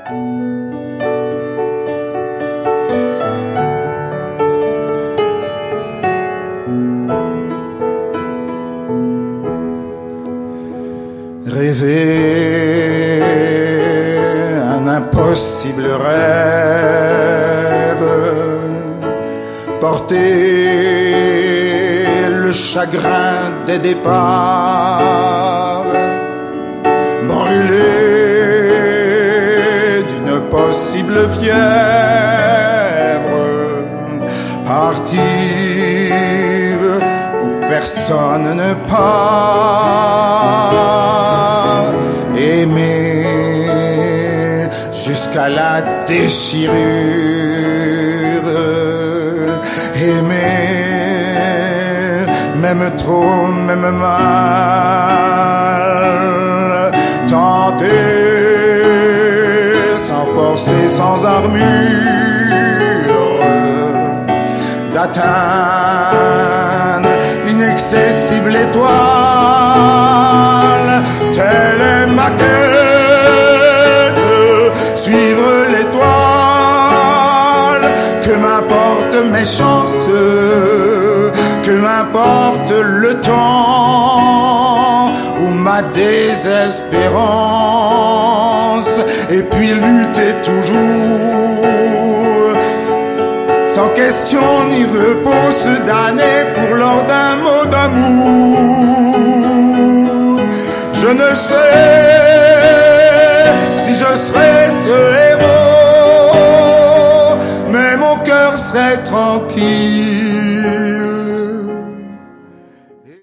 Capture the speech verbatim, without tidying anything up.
Rêver un impossible rêve, porter le chagrin des départs, brûler d'une possible fièvre, partir où personne ne part, aimer jusqu'à la déchirure, aimer même trop, même mal, tenter sans forcer, sans armure, d'atteindre l'inaccessible étoile. Telle est ma quête, suivre l'étoile. Que m'importe mes chances, que m'importe le temps ou ma désespérance, et puis lutter toujours, sans question ni repos, se damner pour l'or d'un mot d'amour. Je ne sais si je serai ce héros, mais mon cœur serait trop